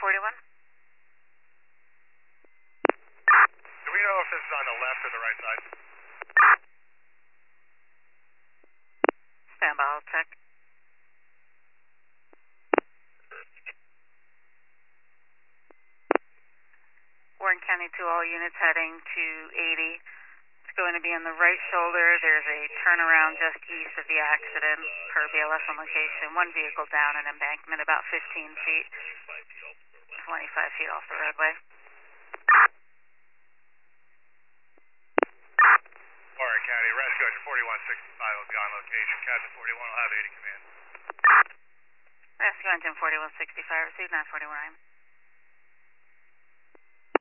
41. Do we know if this is on the left or the right side? Stand by, I'll check. Warren County to all units heading to 80. It's going to be on the right shoulder. There's a turnaround just east of the accident per BLS on location. One vehicle down an embankment about 15 feet, 25 feet off the roadway. Warren County, rescue engine 4165 will be on location. Captain 41 will have 80 command. Rescue engine 4165, received 941.